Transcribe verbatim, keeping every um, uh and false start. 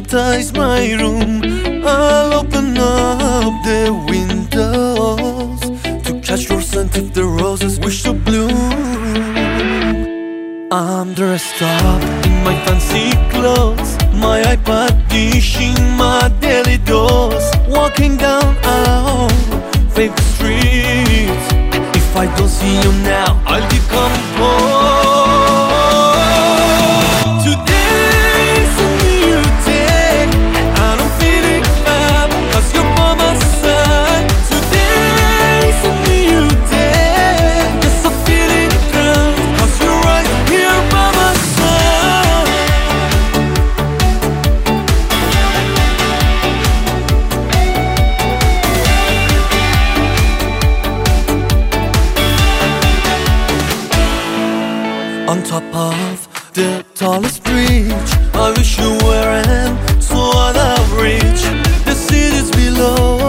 hypnotize my room. I'll open up the windows to catch your scent if the roses wish to bloom. I'm dressed up in my fancy clothes, my iPad dishing my daily dose, walking down our favorite streets. If I don't see you now, I'll decompose. Today's a new day, and I'm feeling bad, cause you're by my side. Today's a new day, yes I'm feeling grand, cause you're right here by my side. On top of the tallest bridge, I wish you were, and so I'd have reached the cities below.